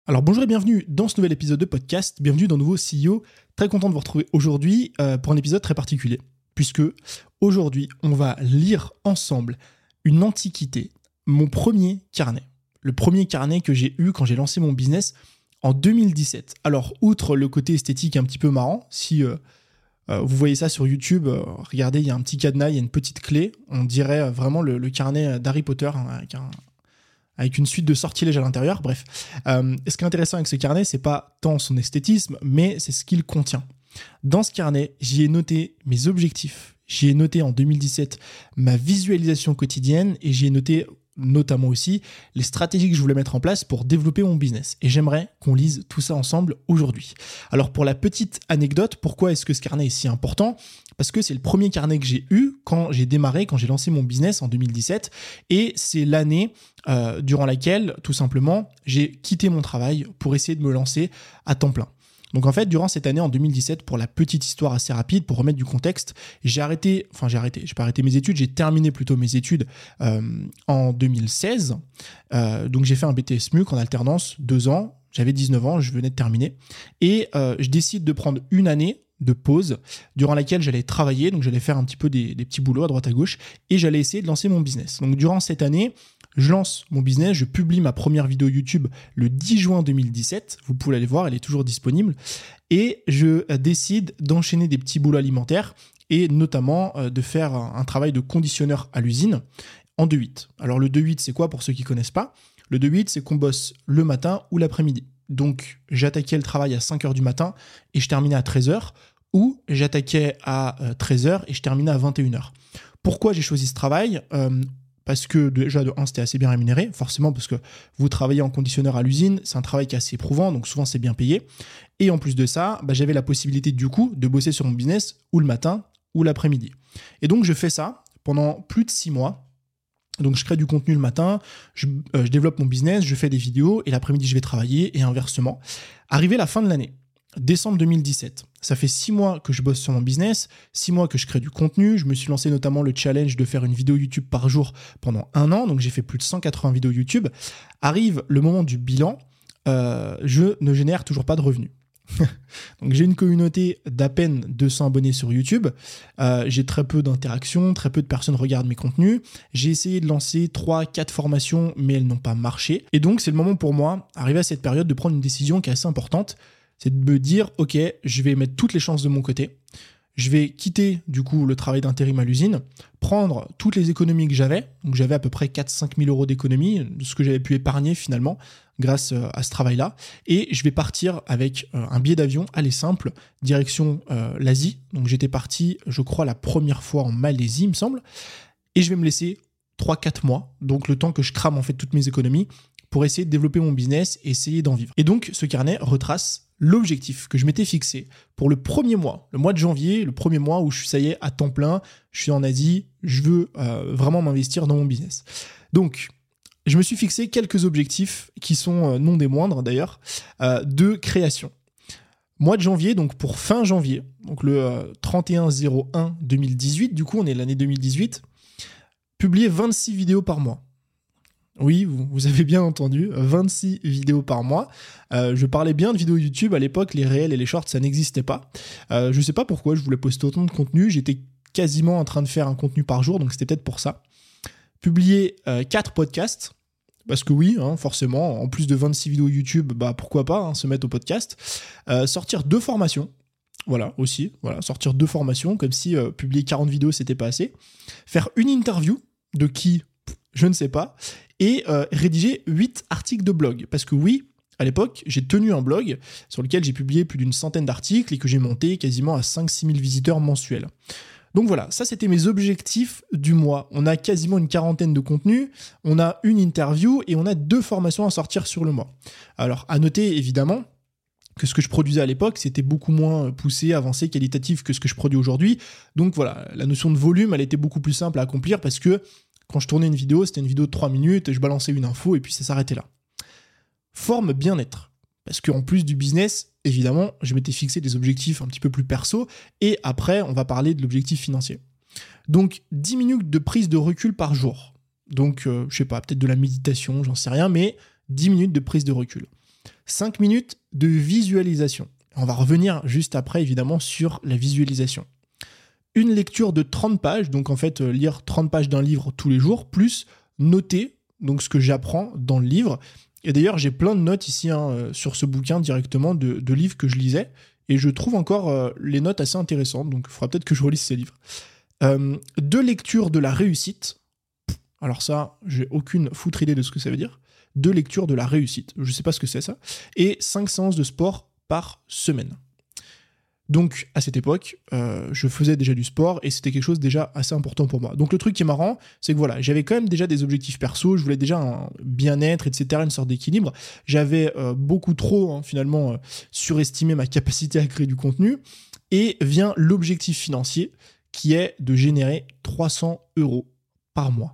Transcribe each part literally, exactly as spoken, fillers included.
Alors bonjour et bienvenue dans ce nouvel épisode de podcast, bienvenue dans Nouveau C E O. Très content de vous retrouver aujourd'hui euh, pour un épisode très particulier, puisque aujourd'hui on va lire ensemble une antiquité, mon premier carnet. Le premier carnet que j'ai eu quand j'ai lancé mon business en deux mille dix-sept. Alors outre le côté esthétique un petit peu marrant, si euh, euh, vous voyez ça sur YouTube, euh, regardez, il y a un petit cadenas, il y a une petite clé, on dirait euh, vraiment le, le carnet d'Harry Potter hein, avec un... avec une suite de sortilèges à l'intérieur, bref. Euh, ce qui est intéressant avec ce carnet, c'est pas tant son esthétisme, mais c'est ce qu'il contient. Dans ce carnet, j'y ai noté mes objectifs, j'y ai noté en deux mille dix-sept ma visualisation quotidienne et j'y ai noté notamment aussi les stratégies que je voulais mettre en place pour développer mon business. Et j'aimerais qu'on lise tout ça ensemble aujourd'hui. Alors pour la petite anecdote, pourquoi est-ce que ce carnet est si important ? Parce que c'est le premier carnet que j'ai eu quand j'ai démarré, quand j'ai lancé mon business en deux mille dix-sept. Et c'est l'année euh, durant laquelle, tout simplement, j'ai quitté mon travail pour essayer de me lancer à temps plein. Donc en fait, durant cette année, en deux mille dix-sept, pour la petite histoire assez rapide, pour remettre du contexte, j'ai arrêté, enfin j'ai arrêté, j'ai pas arrêté mes études, j'ai terminé plutôt mes études euh, en deux mille seize. Euh, donc j'ai fait un B T S M U C en alternance, deux ans, j'avais dix-neuf ans, je venais de terminer. Et euh, je décide de prendre une année de pause durant laquelle j'allais travailler, donc j'allais faire un petit peu des, des petits boulots à droite à gauche et j'allais essayer de lancer mon business. Donc durant cette année, je lance mon business, je publie ma première vidéo YouTube le dix juin deux mille dix-sept, vous pouvez aller voir, elle est toujours disponible, et je décide d'enchaîner des petits boulots alimentaires et notamment de faire un travail de conditionneur à l'usine en deux huit. Alors le deux huit, c'est quoi pour ceux qui ne connaissent pas ? Le deux huit, c'est qu'on bosse le matin ou l'après-midi. Donc j'attaquais le travail à cinq heures du matin et je terminais à treize heures, ou j'attaquais à treize heures et je terminais à vingt et une heures. Pourquoi j'ai choisi ce travail ? euh, Parce que déjà, de un, c'était assez bien rémunéré, forcément, parce que vous travaillez en conditionneur à l'usine, c'est un travail qui est assez éprouvant, donc souvent c'est bien payé. Et en plus de ça, bah, j'avais la possibilité du coup de bosser sur mon business ou le matin ou l'après-midi. Et donc je fais ça pendant plus de six mois. Donc je crée du contenu le matin, je, euh, je développe mon business, je fais des vidéos, et l'après-midi je vais travailler, et inversement. Arrivé la fin de l'année, décembre deux mille dix-sept, ça fait six mois que je bosse sur mon business, six mois que je crée du contenu. Je me suis lancé notamment le challenge de faire une vidéo YouTube par jour pendant un an, donc j'ai fait plus de cent quatre-vingts vidéos YouTube. Arrive le moment du bilan, euh, je ne génère toujours pas de revenus. Donc j'ai une communauté d'à peine deux cents abonnés sur YouTube, euh, j'ai très peu d'interactions, très peu de personnes regardent mes contenus, j'ai essayé de lancer trois quatre formations mais elles n'ont pas marché. Et donc c'est le moment pour moi, arrivé à cette période, de prendre une décision qui est assez importante, c'est de me dire ok, je vais mettre toutes les chances de mon côté, je vais quitter du coup le travail d'intérim à l'usine, prendre toutes les économies que j'avais, donc j'avais à peu près quatre à cinq mille euros d'économies, de ce que j'avais pu épargner finalement grâce à ce travail-là, et je vais partir avec un billet d'avion aller simple, direction euh, l'Asie. Donc j'étais parti, je crois, la première fois en Malaisie, il me semble, et je vais me laisser trois à quatre mois, donc le temps que je crame en fait toutes mes économies pour essayer de développer mon business et essayer d'en vivre. Et donc ce carnet retrace l'objectif que je m'étais fixé pour le premier mois, le mois de janvier, le premier mois où je suis, ça y est, à temps plein, je suis en Asie, je veux euh, vraiment m'investir dans mon business. Donc, je me suis fixé quelques objectifs qui sont euh, non des moindres d'ailleurs, euh, de création. Mois de janvier, donc pour fin janvier, donc le euh, trente et un zéro un deux mille dix-huit, du coup on est l'année deux mille dix-huit, publier vingt-six vidéos par mois. Oui, vous, vous avez bien entendu, vingt-six vidéos par mois. Euh, je parlais bien de vidéos YouTube, à l'époque, les réels et les shorts, ça n'existait pas. Euh, je ne sais pas pourquoi je voulais poster autant de contenu, j'étais quasiment en train de faire un contenu par jour, donc c'était peut-être pour ça. Publier euh, quatre podcasts, parce que oui, hein, forcément, en plus de vingt-six vidéos YouTube, bah, pourquoi pas hein, se mettre au podcast. Euh, sortir deux formations, voilà, aussi, voilà, sortir deux formations, comme si euh, publier quarante vidéos, c'était pas assez. Faire une interview, de qui ? Je ne sais pas. Et euh, rédiger huit articles de blog. Parce que oui, à l'époque, j'ai tenu un blog sur lequel j'ai publié plus d'une centaine d'articles et que j'ai monté quasiment à cinq à six mille visiteurs mensuels. Donc voilà, ça c'était mes objectifs du mois. On a quasiment une quarantaine de contenus, on a une interview et on a deux formations à sortir sur le mois. Alors à noter évidemment que ce que je produisais à l'époque, c'était beaucoup moins poussé, avancé, qualitatif que ce que je produis aujourd'hui. Donc voilà, la notion de volume, elle était beaucoup plus simple à accomplir parce que quand je tournais une vidéo, c'était une vidéo de trois minutes, je balançais une info et puis ça s'arrêtait là. Forme bien-être. Parce qu'en plus du business, évidemment, je m'étais fixé des objectifs un petit peu plus perso et après, on va parler de l'objectif financier. Donc, dix minutes de prise de recul par jour. Donc, euh, je sais pas, peut-être de la méditation, j'en sais rien, mais dix minutes de prise de recul. cinq minutes de visualisation. On va revenir juste après, évidemment, sur la visualisation. Une lecture de trente pages, donc en fait, euh, lire trente pages d'un livre tous les jours, plus noter donc ce que j'apprends dans le livre. Et d'ailleurs, j'ai plein de notes ici hein, euh, sur ce bouquin directement de, de livres que je lisais, et je trouve encore euh, les notes assez intéressantes, donc il faudra peut-être que je relise ces livres. Euh, deux lectures de la réussite. Alors ça, j'ai aucune foutre idée de ce que ça veut dire. Deux lectures de la réussite, je sais pas ce que c'est ça. Et cinq séances de sport par semaine. Donc, à cette époque, euh, je faisais déjà du sport et c'était quelque chose déjà assez important pour moi. Donc, le truc qui est marrant, c'est que voilà, j'avais quand même déjà des objectifs perso, je voulais déjà un bien-être, et cetera, une sorte d'équilibre. J'avais euh, beaucoup trop, hein, finalement, euh, surestimé ma capacité à créer du contenu. Et vient l'objectif financier qui est de générer trois cents euros par mois.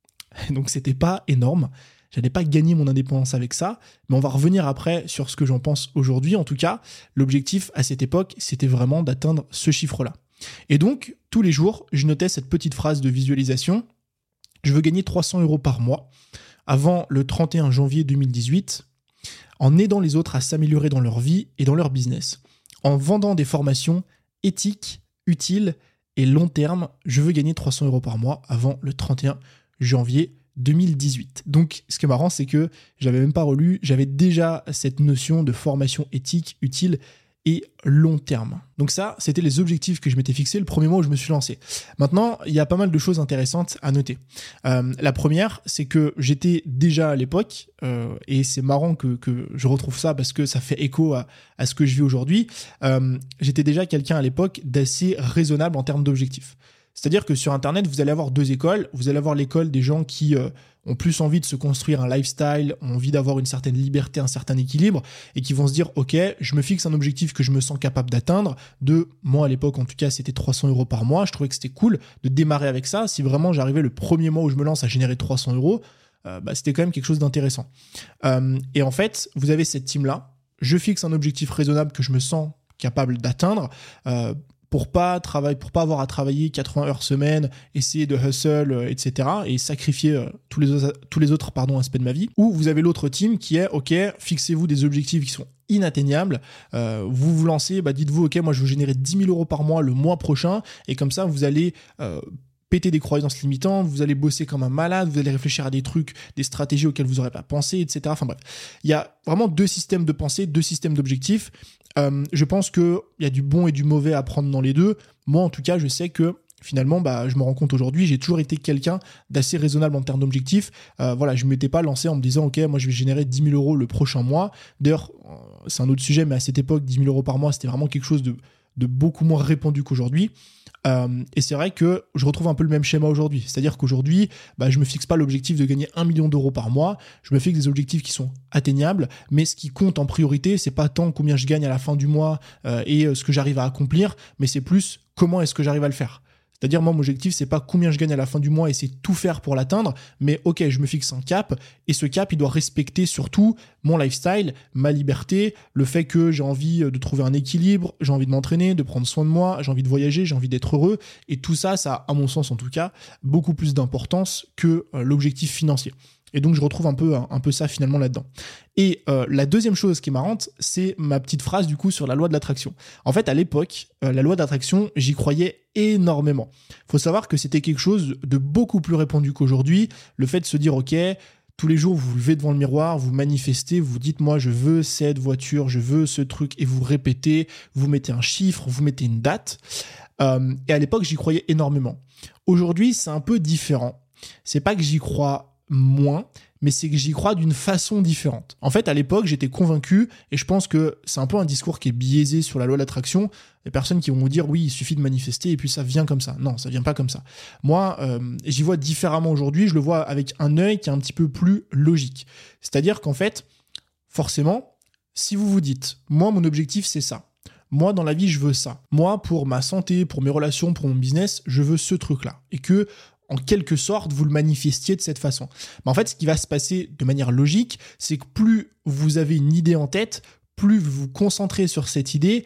Donc, c'était pas énorme. J'allais pas gagner mon indépendance avec ça, mais on va revenir après sur ce que j'en pense aujourd'hui. En tout cas, l'objectif à cette époque, c'était vraiment d'atteindre ce chiffre-là. Et donc, tous les jours, je notais cette petite phrase de visualisation. Je veux gagner trois cents euros par mois avant le trente et un janvier deux mille dix-huit, en aidant les autres à s'améliorer dans leur vie et dans leur business. En vendant des formations éthiques, utiles et long terme, je veux gagner trois cents euros par mois avant le trente et un janvier deux mille dix-huit. Donc, ce qui est marrant, c'est que j'avais même pas relu, j'avais déjà cette notion de formation éthique, utile et long terme. Donc ça, c'était les objectifs que je m'étais fixés le premier mois où je me suis lancé. Maintenant, il y a pas mal de choses intéressantes à noter. Euh, la première, c'est que j'étais déjà à l'époque, euh, et c'est marrant que, que je retrouve ça parce que ça fait écho à, à ce que je vis aujourd'hui, euh, j'étais déjà quelqu'un à l'époque d'assez raisonnable en termes d'objectifs. C'est-à-dire que sur Internet, vous allez avoir deux écoles. Vous allez avoir l'école des gens qui euh, ont plus envie de se construire un lifestyle, ont envie d'avoir une certaine liberté, un certain équilibre, et qui vont se dire « Ok, je me fixe un objectif que je me sens capable d'atteindre. » De, moi à l'époque en tout cas, c'était trois cents euros par mois. Je trouvais que c'était cool de démarrer avec ça. Si vraiment j'arrivais le premier mois où je me lance à générer trois cents euros, euh, bah, c'était quand même quelque chose d'intéressant. Euh, et en fait, vous avez cette team-là. Je fixe un objectif raisonnable que je me sens capable d'atteindre. Euh, pour pas travailler, pour pas avoir à travailler quatre-vingts heures semaine, essayer de hustle, euh, et cetera, et sacrifier euh, tous les autres, tous les autres pardon, aspects de ma vie. Ou vous avez l'autre team qui est, ok, fixez-vous des objectifs qui sont inatteignables, euh, vous vous lancez, bah dites-vous, ok, moi je veux générer dix mille euros par mois le mois prochain, et comme ça vous allez euh, péter des croyances limitantes, vous allez bosser comme un malade, vous allez réfléchir à des trucs, des stratégies auxquelles vous n'aurez pas pensé, et cetera. Enfin bref, il y a vraiment deux systèmes de pensée, deux systèmes d'objectifs. Euh, je pense qu'il y a du bon et du mauvais à prendre dans les deux. Moi, en tout cas, je sais que finalement, bah, je me rends compte aujourd'hui, j'ai toujours été quelqu'un d'assez raisonnable en termes d'objectifs. Euh, voilà, je ne m'étais pas lancé en me disant, ok, moi je vais générer dix mille euros le prochain mois. D'ailleurs, c'est un autre sujet, mais à cette époque, dix mille euros par mois, c'était vraiment quelque chose de, de beaucoup moins répandu qu'aujourd'hui. Euh, et c'est vrai que je retrouve un peu le même schéma aujourd'hui. C'est-à-dire qu'aujourd'hui, bah, je me fixe pas l'objectif de gagner un million d'euros par mois. Je me fixe des objectifs qui sont atteignables. Mais ce qui compte en priorité, c'est pas tant combien je gagne à la fin du mois euh, et euh, ce que j'arrive à accomplir, mais c'est plus comment est-ce que j'arrive à le faire. C'est-à-dire, moi, mon objectif, c'est pas combien je gagne à la fin du mois et c'est tout faire pour l'atteindre, mais ok, je me fixe un cap, et ce cap, il doit respecter surtout mon lifestyle, ma liberté, le fait que j'ai envie de trouver un équilibre, j'ai envie de m'entraîner, de prendre soin de moi, j'ai envie de voyager, j'ai envie d'être heureux, et tout ça, ça a, à mon sens en tout cas, beaucoup plus d'importance que euh, l'objectif financier. Et donc, je retrouve un peu, un, un peu ça finalement là-dedans. Et euh, la deuxième chose qui est marrante, c'est ma petite phrase du coup sur la loi de l'attraction. En fait, à l'époque, euh, la loi d'attraction, j'y croyais énormément. Il faut savoir que c'était quelque chose de beaucoup plus répandu qu'aujourd'hui. Le fait de se dire, ok, tous les jours, vous vous levez devant le miroir, vous manifestez, vous dites, moi, je veux cette voiture, je veux ce truc, et vous répétez, vous mettez un chiffre, vous mettez une date. Euh, et à l'époque, j'y croyais énormément. Aujourd'hui, c'est un peu différent. C'est pas que j'y crois moins, mais c'est que j'y crois d'une façon différente. En fait, à l'époque, j'étais convaincu, et je pense que c'est un peu un discours qui est biaisé sur la loi de l'attraction. Les personnes qui vont vous dire, oui, il suffit de manifester, et puis ça vient comme ça. Non, ça vient pas comme ça. Moi, euh, j'y vois différemment aujourd'hui, je le vois avec un œil qui est un petit peu plus logique. C'est-à-dire qu'en fait, forcément, si vous vous dites, moi, mon objectif, c'est ça. Moi, dans la vie, je veux ça. Moi, pour ma santé, pour mes relations, pour mon business, je veux ce truc-là. Et que, en quelque sorte, vous le manifestiez de cette façon. Mais en fait, ce qui va se passer de manière logique, c'est que plus vous avez une idée en tête, plus vous vous concentrez sur cette idée,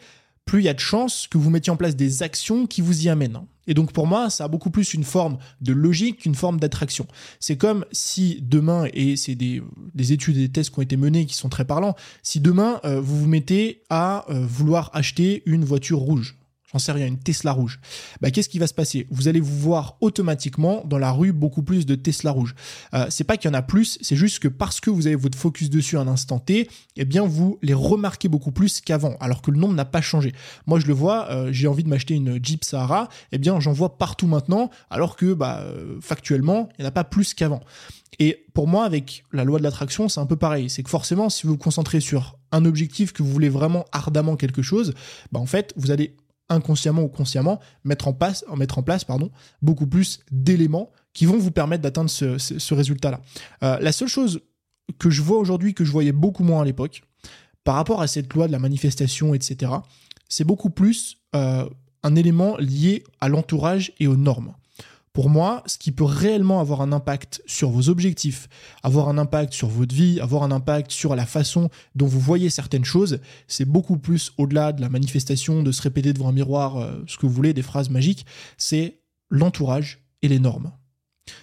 plus il y a de chances que vous mettiez en place des actions qui vous y amènent. Et donc pour moi, ça a beaucoup plus une forme de logique qu'une forme d'attraction. C'est comme si demain, et c'est des, des études et des tests qui ont été menés qui sont très parlants, si demain euh, vous vous mettez à euh, vouloir acheter une voiture rouge, j'en sais rien, une Tesla rouge, bah, qu'est-ce qui va se passer ? Vous allez vous voir automatiquement dans la rue beaucoup plus de Tesla rouge. Euh, c'est pas qu'il y en a plus, c'est juste que parce que vous avez votre focus dessus à un instant T, eh bien vous les remarquez beaucoup plus qu'avant, alors que le nombre n'a pas changé. Moi je le vois, euh, j'ai envie de m'acheter une Jeep Sahara, eh bien j'en vois partout maintenant, alors que bah, euh, factuellement, il n'y en a pas plus qu'avant. Et pour moi, avec la loi de l'attraction, c'est un peu pareil. C'est que forcément, si vous vous concentrez sur un objectif, que vous voulez vraiment ardemment quelque chose, bah en fait, vous allez inconsciemment ou consciemment, mettre en place, mettre en place pardon, beaucoup plus d'éléments qui vont vous permettre d'atteindre ce, ce, ce résultat-là. Euh, la seule chose que je vois aujourd'hui, que je voyais beaucoup moins à l'époque, par rapport à cette loi de la manifestation, et cetera, c'est beaucoup plus euh, un élément lié à l'entourage et aux normes. Pour moi, ce qui peut réellement avoir un impact sur vos objectifs, avoir un impact sur votre vie, avoir un impact sur la façon dont vous voyez certaines choses, c'est beaucoup plus au-delà de la manifestation, de se répéter devant un miroir, euh, ce que vous voulez, des phrases magiques, c'est l'entourage et les normes. Pourquoi ?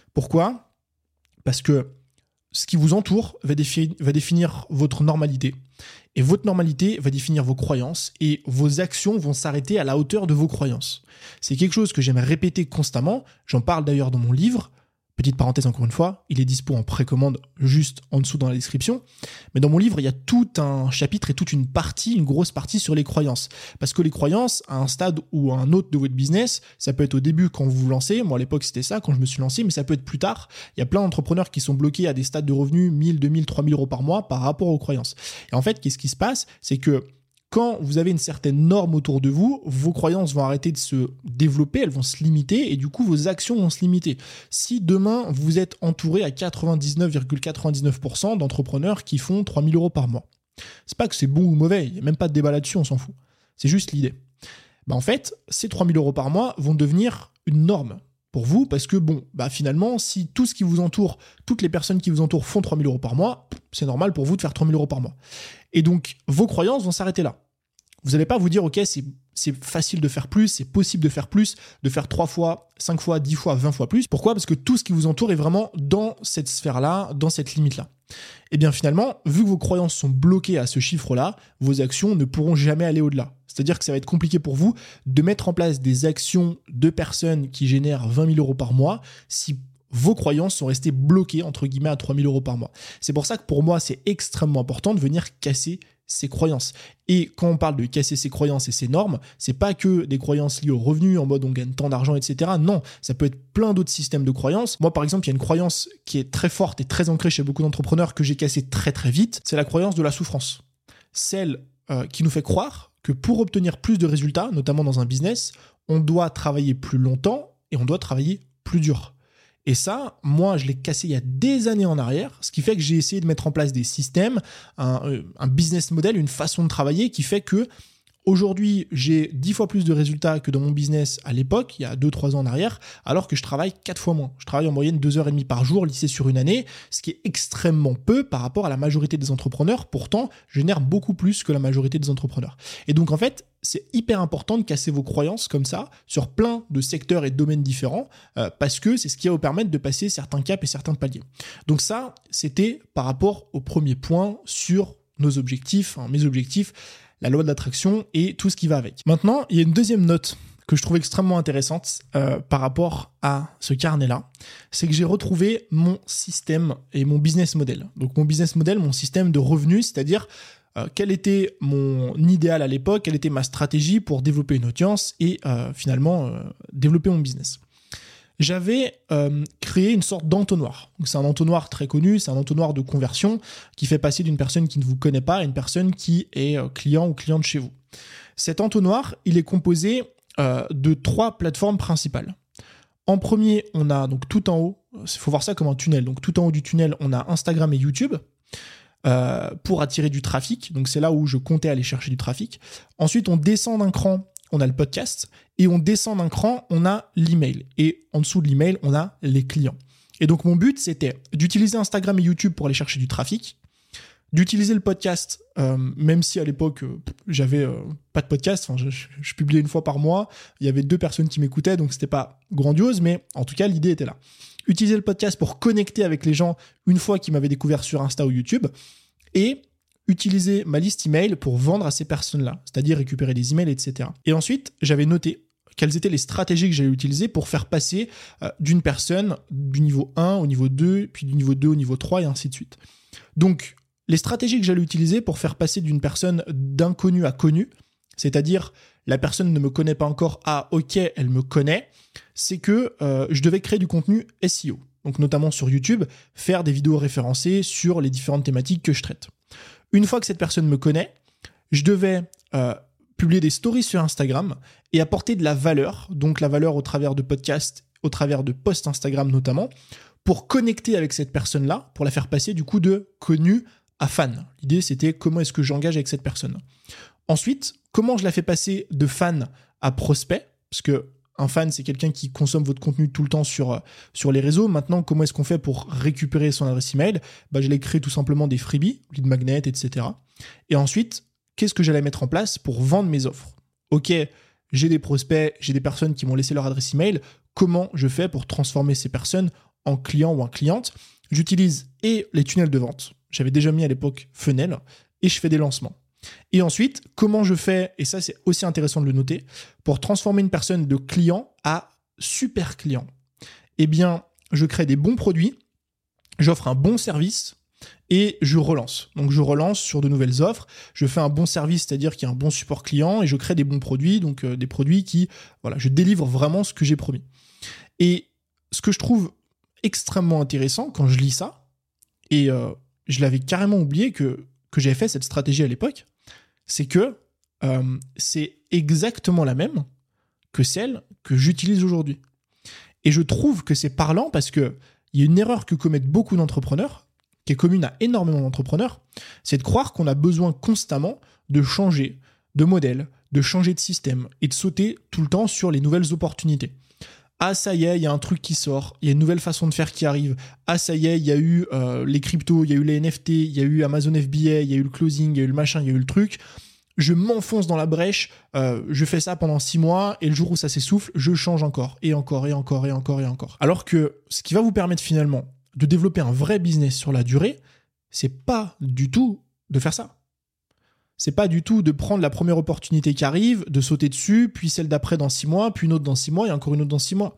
Parce que ce qui vous entoure va, défi- va définir votre normalité. Et votre normalité va définir vos croyances et vos actions vont s'arrêter à la hauteur de vos croyances. C'est quelque chose que j'aime répéter constamment. J'en parle d'ailleurs dans mon livre. Petite parenthèse encore une fois, il est dispo en précommande juste en dessous dans la description. Mais dans mon livre, il y a tout un chapitre et toute une partie, une grosse partie sur les croyances. Parce que les croyances, à un stade ou à un autre de votre business, ça peut être au début quand vous vous lancez. Moi, à l'époque, c'était ça, quand je me suis lancé, mais ça peut être plus tard. Il y a plein d'entrepreneurs qui sont bloqués à des stades de revenus mille, deux mille, trois mille euros par mois par rapport aux croyances. Et en fait, qu'est-ce qui se passe ? C'est que quand vous avez une certaine norme autour de vous, vos croyances vont arrêter de se développer, elles vont se limiter et du coup, vos actions vont se limiter. Si demain, vous êtes entouré à quatre-vingt-dix-neuf virgule quatre-vingt-dix-neuf pour cent d'entrepreneurs qui font trois mille euros par mois, c'est pas que c'est bon ou mauvais, il n'y a même pas de débat là-dessus, on s'en fout. C'est juste l'idée. Bah en fait, ces trois mille euros par mois vont devenir une norme pour vous parce que bon, bah finalement, si tout ce qui vous entoure, toutes les personnes qui vous entourent font trois mille euros par mois, c'est normal pour vous de faire trois mille euros par mois. Et donc, vos croyances vont s'arrêter là. Vous n'allez pas vous dire, ok, c'est, c'est facile de faire plus, c'est possible de faire plus, de faire trois fois, cinq fois, dix fois, vingt fois plus. Pourquoi ? Parce que tout ce qui vous entoure est vraiment dans cette sphère-là, dans cette limite-là. Et bien finalement, vu que vos croyances sont bloquées à ce chiffre-là, vos actions ne pourront jamais aller au-delà. C'est-à-dire que ça va être compliqué pour vous de mettre en place des actions de personnes qui génèrent vingt mille euros par mois si vos croyances sont restées bloquées, entre guillemets, à trois mille euros par mois. C'est pour ça que pour moi, c'est extrêmement important de venir casser ces croyances. Et quand on parle de casser ces croyances et ces normes, c'est pas que des croyances liées au revenu, en mode on gagne tant d'argent, et cetera. Non, ça peut être plein d'autres systèmes de croyances. Moi, par exemple, il y a une croyance qui est très forte et très ancrée chez beaucoup d'entrepreneurs que j'ai cassée très très vite, c'est la croyance de la souffrance. Celle euh, qui nous fait croire que pour obtenir plus de résultats, notamment dans un business, on doit travailler plus longtemps et on doit travailler plus dur. Et ça, moi, je l'ai cassé il y a des années en arrière, ce qui fait que j'ai essayé de mettre en place des systèmes, un, un business model, une façon de travailler qui fait que aujourd'hui, j'ai dix fois plus de résultats que dans mon business à l'époque, il y a deux trois ans en arrière, alors que je travaille quatre fois moins. Je travaille en moyenne deux heures trente par jour, lissé sur une année, ce qui est extrêmement peu par rapport à la majorité des entrepreneurs. Pourtant, je génère beaucoup plus que la majorité des entrepreneurs. Et donc, en fait, c'est hyper important de casser vos croyances comme ça sur plein de secteurs et de domaines différents euh, parce que c'est ce qui va vous permettre de passer certains caps et certains paliers. Donc ça, c'était par rapport au premier point sur nos objectifs, hein, mes objectifs, la loi de l'attraction et tout ce qui va avec. Maintenant, il y a une deuxième note que je trouve extrêmement intéressante euh, par rapport à ce carnet-là, c'est que j'ai retrouvé mon système et mon business model. Donc mon business model, mon système de revenus, c'est-à-dire euh, quel était mon idéal à l'époque, quelle était ma stratégie pour développer une audience et euh, finalement euh, développer mon business. J'avais euh, créé une sorte d'entonnoir. Donc c'est un entonnoir très connu, c'est un entonnoir de conversion qui fait passer d'une personne qui ne vous connaît pas à une personne qui est euh, client ou cliente chez vous. Cet entonnoir, il est composé euh, de trois plateformes principales. En premier, on a donc tout en haut, il faut voir ça comme un tunnel. Donc tout en haut du tunnel, on a Instagram et YouTube euh, pour attirer du trafic. Donc c'est là où je comptais aller chercher du trafic. Ensuite, on descend d'un cran, on a le podcast, et on descend d'un cran, on a l'email. Et en dessous de l'email, on a les clients. Et donc mon but, c'était d'utiliser Instagram et YouTube pour aller chercher du trafic, d'utiliser le podcast, euh, même si à l'époque, euh, j'avais euh, pas de podcast, enfin, je, je, je publiais une fois par mois, il y avait deux personnes qui m'écoutaient, donc c'était pas grandiose, mais en tout cas, l'idée était là. Utiliser le podcast pour connecter avec les gens une fois qu'ils m'avaient découvert sur Insta ou YouTube, et utiliser ma liste email pour vendre à ces personnes-là, c'est-à-dire récupérer des emails, et cetera. Et ensuite, j'avais noté quelles étaient les stratégies que j'allais utiliser pour faire passer euh, d'une personne du niveau un au niveau deux, puis du niveau deux au niveau trois, et ainsi de suite. Donc, les stratégies que j'allais utiliser pour faire passer d'une personne d'inconnu à connu, c'est-à-dire la personne ne me connaît pas encore, ah ok, elle me connaît, c'est que euh, je devais créer du contenu S E O, donc notamment sur YouTube, faire des vidéos référencées sur les différentes thématiques que je traite. Une fois que cette personne me connaît, je devais euh, publier des stories sur Instagram et apporter de la valeur, donc la valeur au travers de podcasts, au travers de posts Instagram notamment, pour connecter avec cette personne-là, pour la faire passer du coup de connu à fan. L'idée, c'était comment est-ce que j'engage avec cette personne. Ensuite, comment je la fais passer de fan à prospect, parce que un fan, c'est quelqu'un qui consomme votre contenu tout le temps sur, sur les réseaux. Maintenant, comment est-ce qu'on fait pour récupérer son adresse email ? Bah, j'allais créer tout simplement des freebies, lead magnet, et cetera. Et ensuite, qu'est-ce que j'allais mettre en place pour vendre mes offres ? Ok, j'ai des prospects, j'ai des personnes qui m'ont laissé leur adresse email. Comment je fais pour transformer ces personnes en clients ou en clientes ? J'utilise et les tunnels de vente. J'avais déjà mis à l'époque Funnel et je fais des lancements. Et ensuite, comment je fais, et ça c'est aussi intéressant de le noter, pour transformer une personne de client à super client ? Eh bien, je crée des bons produits, j'offre un bon service et je relance. Donc je relance sur de nouvelles offres, je fais un bon service, c'est-à-dire qu'il y a un bon support client et je crée des bons produits, donc euh, des produits qui, voilà, je délivre vraiment ce que j'ai promis. Et ce que je trouve extrêmement intéressant quand je lis ça, et euh, je l'avais carrément oublié que, que j'avais fait cette stratégie à l'époque, c'est que euh, c'est exactement la même que celle que j'utilise aujourd'hui. Et je trouve que c'est parlant parce qu'il y a une erreur que commettent beaucoup d'entrepreneurs, qui est commune à énormément d'entrepreneurs, c'est de croire qu'on a besoin constamment de changer de modèle, de changer de système et de sauter tout le temps sur les nouvelles opportunités. Ah ça y est, il y a un truc qui sort, il y a une nouvelle façon de faire qui arrive. Ah ça y est, il y a eu euh, les cryptos, il y a eu les N F T, il y a eu Amazon F B A, il y a eu le closing, il y a eu le machin, il y a eu le truc. Je m'enfonce dans la brèche, euh, je fais ça pendant six mois et le jour où ça s'essouffle, je change encore et encore et encore et encore et encore. Alors que ce qui va vous permettre finalement de développer un vrai business sur la durée, c'est pas du tout de faire ça. C'est pas du tout de prendre la première opportunité qui arrive, de sauter dessus, puis celle d'après dans six mois, puis une autre dans six mois et encore une autre dans six mois.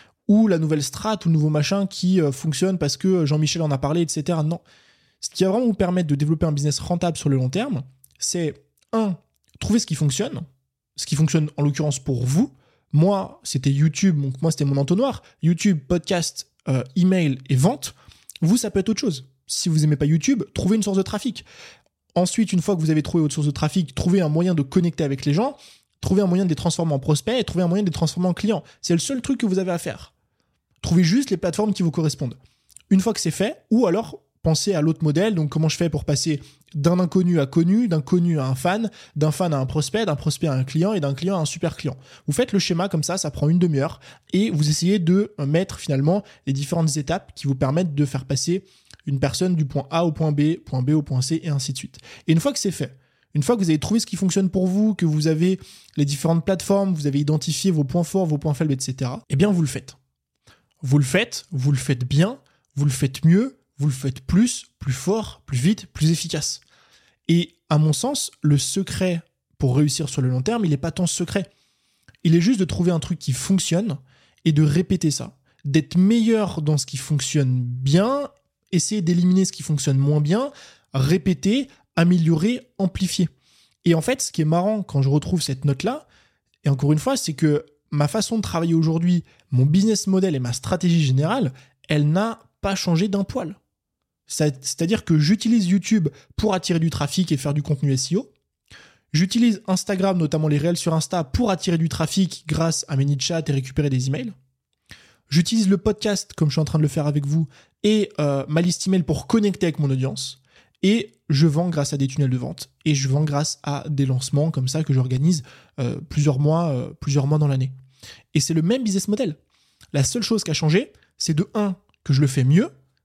Ou la nouvelle strat ou le nouveau machin qui euh, fonctionne parce que Jean-Michel en a parlé, et cetera. Non. Ce qui va vraiment vous permettre de développer un business rentable sur le long terme, c'est un, trouver ce qui fonctionne, ce qui fonctionne en l'occurrence pour vous. Moi, c'était YouTube, donc moi c'était mon entonnoir. YouTube, podcast, euh, email et vente. Vous, ça peut être autre chose. Si vous n'aimez pas YouTube, trouvez une source de trafic. Ensuite, une fois que vous avez trouvé votre source de trafic, trouvez un moyen de connecter avec les gens, trouvez un moyen de les transformer en prospects et trouvez un moyen de les transformer en clients. C'est le seul truc que vous avez à faire. Trouvez juste les plateformes qui vous correspondent. Une fois que c'est fait, ou alors pensez à l'autre modèle, donc comment je fais pour passer d'un inconnu à connu, d'un connu à un fan, d'un fan à un prospect, d'un prospect à un client et d'un client à un super client. Vous faites le schéma comme ça, ça prend une demi-heure et vous essayez de mettre finalement les différentes étapes qui vous permettent de faire passer une personne du point A au point B, point B au point C et ainsi de suite. Et une fois que c'est fait, une fois que vous avez trouvé ce qui fonctionne pour vous, que vous avez les différentes plateformes, vous avez identifié vos points forts, vos points faibles, et cetera, eh bien vous le faites. Vous le faites, vous le faites bien, vous le faites mieux, vous le faites plus, plus fort, plus vite, plus efficace. Et à mon sens, le secret pour réussir sur le long terme, il n'est pas tant secret. Il est juste de trouver un truc qui fonctionne et de répéter ça. D'être meilleur dans ce qui fonctionne bien, essayer d'éliminer ce qui fonctionne moins bien, répéter, améliorer, amplifier. Et en fait, ce qui est marrant quand je retrouve cette note-là, et encore une fois, c'est que ma façon de travailler aujourd'hui, mon business model et ma stratégie générale, elle n'a pas changé d'un poil. C'est-à-dire que j'utilise YouTube pour attirer du trafic et faire du contenu S E O. J'utilise Instagram, notamment les réels sur Insta, pour attirer du trafic grâce à mes nids de chat et récupérer des emails. J'utilise le podcast, comme je suis en train de le faire avec vous, et euh, ma liste email pour connecter avec mon audience. Et je vends grâce à des tunnels de vente. Et je vends grâce à des lancements comme ça que j'organise euh, plusieurs mois, euh, plusieurs mois dans l'année. Et c'est le même business model. La seule chose qui a changé, c'est de un, que je le fais mieux,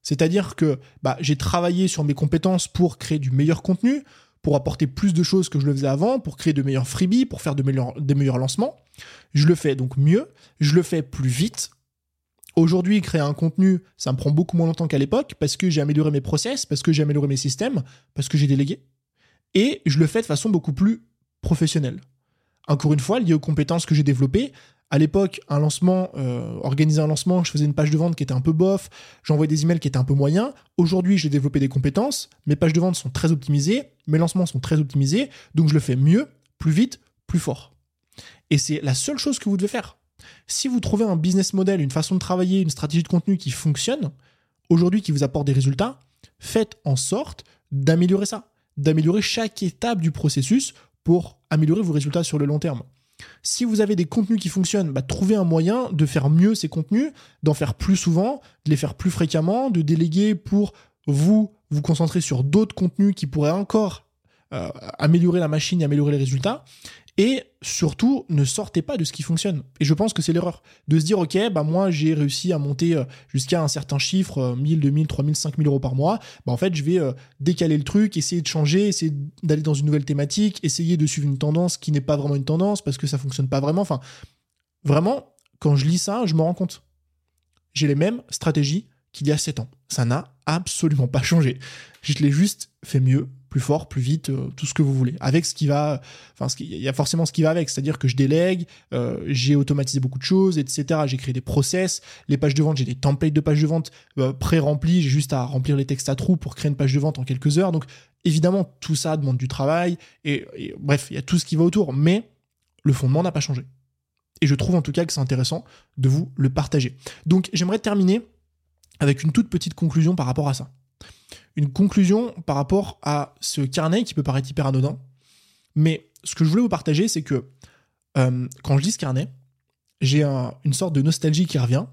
C'est-à-dire que bah, j'ai travaillé sur mes compétences pour créer du meilleur contenu, pour apporter plus de choses que je le faisais avant, pour créer de meilleurs freebies, pour faire de meilleurs, des meilleurs lancements. Je le fais donc mieux, je le fais plus vite. Aujourd'hui, créer un contenu, ça me prend beaucoup moins longtemps qu'à l'époque parce que j'ai amélioré mes process, parce que j'ai amélioré mes systèmes, parce que j'ai délégué. Et je le fais de façon beaucoup plus professionnelle. Encore une fois, lié aux compétences que j'ai développées. À l'époque, un lancement, euh, organiser un lancement, je faisais une page de vente qui était un peu bof, j'envoyais des emails qui étaient un peu moyens. Aujourd'hui, j'ai développé des compétences, mes pages de vente sont très optimisées, mes lancements sont très optimisés, donc je le fais mieux, plus vite, plus fort. Et c'est la seule chose que vous devez faire. Si vous trouvez un business model, une façon de travailler, une stratégie de contenu qui fonctionne, aujourd'hui qui vous apporte des résultats, faites en sorte d'améliorer ça, d'améliorer chaque étape du processus pour améliorer vos résultats sur le long terme. Si vous avez des contenus qui fonctionnent, bah, trouvez un moyen de faire mieux ces contenus, d'en faire plus souvent, de les faire plus fréquemment, de déléguer pour vous vous concentrer sur d'autres contenus qui pourraient encore euh, améliorer la machine et améliorer les résultats. Et surtout, ne sortez pas de ce qui fonctionne. Et je pense que c'est l'erreur de se dire, ok, bah moi j'ai réussi à monter jusqu'à un certain chiffre, mille, deux mille, trois mille, cinq mille euros par mois. Bah en fait, je vais euh, décaler le truc, essayer de changer, essayer d'aller dans une nouvelle thématique, essayer de suivre une tendance qui n'est pas vraiment une tendance parce que ça fonctionne pas vraiment. Enfin, vraiment, quand je lis ça, je me rends compte. J'ai les mêmes stratégies qu'il y a sept ans. Ça n'a absolument pas changé. Je l'ai juste fait mieux, plus fort, plus vite, euh, tout ce que vous voulez. Avec ce qui va... Enfin, il y a forcément ce qui va avec, c'est-à-dire que je délègue, euh, j'ai automatisé beaucoup de choses, et cetera. J'ai créé des process, les pages de vente, j'ai des templates de pages de vente euh, pré-remplis, j'ai juste à remplir les textes à trous pour créer une page de vente en quelques heures. Donc, évidemment, tout ça demande du travail, et, et bref, il y a tout ce qui va autour, mais le fondement n'a pas changé. Et je trouve en tout cas que c'est intéressant de vous le partager. Donc, j'aimerais terminer avec une toute petite conclusion par rapport à ça. Une conclusion par rapport à ce carnet qui peut paraître hyper anodin. Mais ce que je voulais vous partager, c'est que euh, quand je lis ce carnet, j'ai un, une sorte de nostalgie qui revient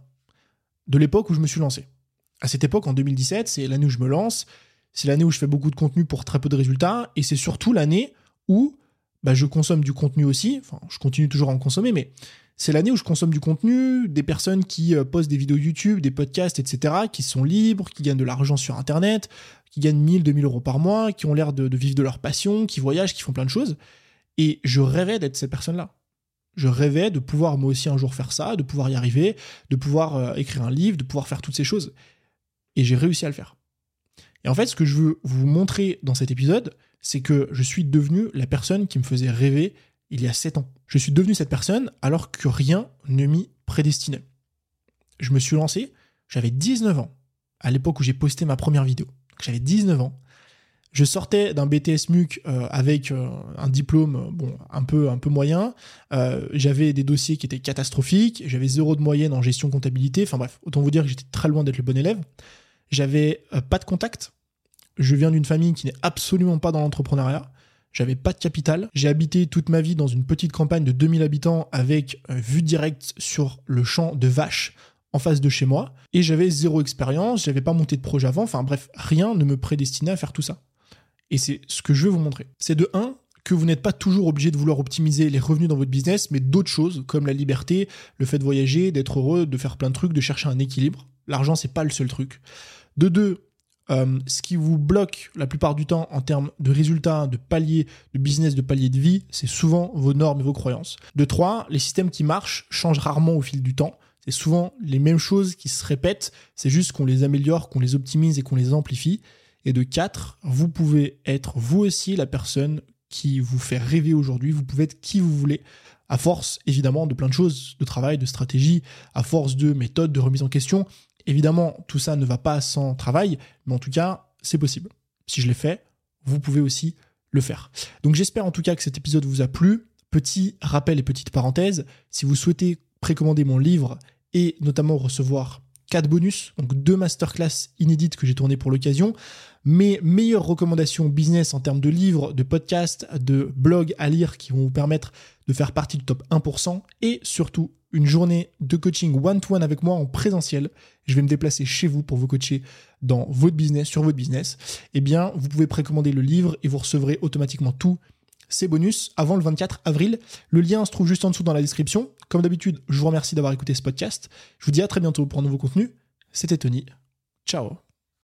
de l'époque où je me suis lancé. À cette époque, en deux mille dix-sept, c'est l'année où je me lance, c'est l'année où je fais beaucoup de contenu pour très peu de résultats, et c'est surtout l'année où bah, je consomme du contenu aussi, enfin, je continue toujours à en consommer, mais c'est l'année où je consomme du contenu, des personnes qui euh, postent des vidéos YouTube, des podcasts, et cetera, qui sont libres, qui gagnent de l'argent sur Internet, qui gagnent mille, deux mille euros par mois, qui ont l'air de, de vivre de leur passion, qui voyagent, qui font plein de choses. Et je rêvais d'être ces personnes-là. Je rêvais de pouvoir moi aussi un jour faire ça, de pouvoir y arriver, de pouvoir euh, écrire un livre, de pouvoir faire toutes ces choses. Et j'ai réussi à le faire. Et en fait, ce que je veux vous montrer dans cet épisode, c'est que je suis devenu la personne qui me faisait rêver il y a sept ans. Je suis devenu cette personne alors que rien ne m'y prédestinait. Je me suis lancé, j'avais dix-neuf ans, à l'époque où j'ai posté ma première vidéo. J'avais dix-neuf ans. Je sortais d'un B T S M U C euh, avec euh, un diplôme bon, un peu, un peu moyen. Euh, j'avais des dossiers qui étaient catastrophiques. J'avais zéro de moyenne en gestion comptabilité. Enfin bref, autant vous dire que j'étais très loin d'être le bon élève. J'avais euh, pas de contact. Je viens d'une famille qui n'est absolument pas dans l'entrepreneuriat. J'avais pas de capital. J'ai habité toute ma vie dans une petite campagne de deux mille habitants avec euh, vue directe sur le champ de vaches en face de chez moi. Et j'avais zéro expérience, j'avais pas monté de projet avant. Enfin bref, rien ne me prédestinait à faire tout ça. Et c'est ce que je veux vous montrer. C'est de un, que vous n'êtes pas toujours obligé de vouloir optimiser les revenus dans votre business, mais d'autres choses comme la liberté, le fait de voyager, d'être heureux, de faire plein de trucs, de chercher un équilibre. L'argent, c'est pas le seul truc. De deux, Euh, ce qui vous bloque la plupart du temps en termes de résultats, de paliers, de business, de paliers de vie, c'est souvent vos normes et vos croyances. De trois, les systèmes qui marchent changent rarement au fil du temps. C'est souvent les mêmes choses qui se répètent, c'est juste qu'on les améliore, qu'on les optimise et qu'on les amplifie. Et de quatre, vous pouvez être vous aussi la personne qui vous fait rêver aujourd'hui, vous pouvez être qui vous voulez, à force évidemment de plein de choses, de travail, de stratégie, à force de méthodes, de remise en question. Évidemment, tout ça ne va pas sans travail, mais en tout cas, c'est possible. Si je l'ai fait, vous pouvez aussi le faire. Donc j'espère en tout cas que cet épisode vous a plu. Petit rappel et petite parenthèse, si vous souhaitez précommander mon livre et notamment recevoir quatre bonus, donc deux masterclass inédites que j'ai tournées pour l'occasion, mes meilleures recommandations business en termes de livres, de podcasts, de blogs à lire qui vont vous permettre de faire partie du top un pour cent et surtout une journée de coaching one-to-one avec moi en présentiel. Je vais me déplacer chez vous pour vous coacher dans votre business, sur votre business. Eh bien, vous pouvez précommander le livre et vous recevrez automatiquement tous ces bonus avant le vingt-quatre avril. Le lien se trouve juste en dessous dans la description. Comme d'habitude, je vous remercie d'avoir écouté ce podcast. Je vous dis à très bientôt pour un nouveau contenu. C'était Tony. Ciao.